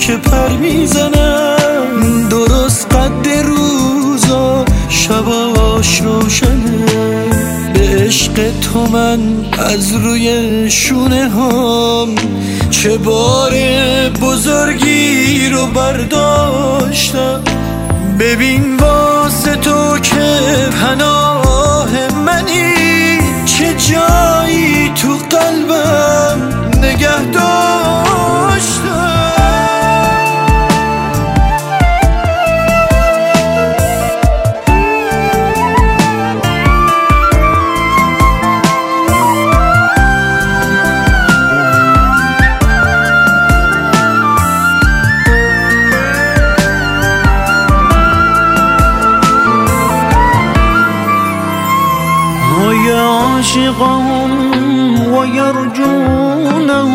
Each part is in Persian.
که پر میزنم، درست قد روزا شباش روشنه. به عشق تو من از روی شونه هم چه بار بزرگی رو برداشتم. ببین واسه تو که پناه منی، چه جایی تو قلبم نگه داشتم. عاشقهم ويرجونه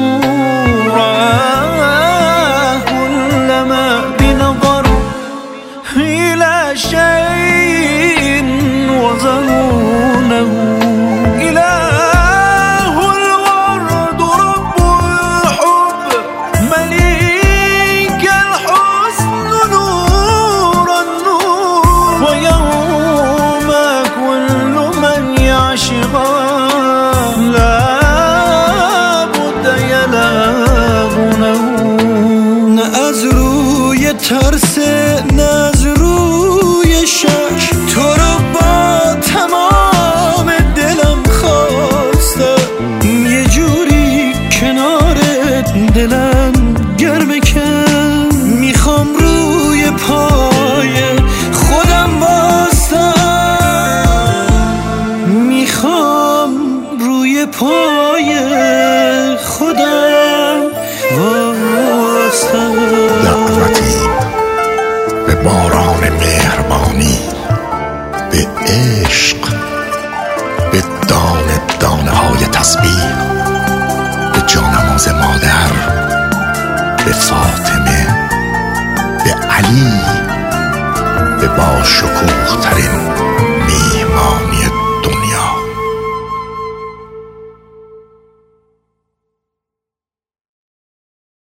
رآه كلما بنظر إلى شيء وظنونه. إله الورد رب الحب مليك الحسن نور النور. ويوم كل من يعشق ترس نه از روی شک، تو رو با تمام دلم خواستم. یه جوری کنارت دلم گرمه کن، میخوام روی پای خودم بستم، میخوام روی پای خودم بستم. به باران مهربانی، به عشق، به دانه دانه های تسبیح، به جانماز مادر، به فاطمه، به علی، به با شکوه ترین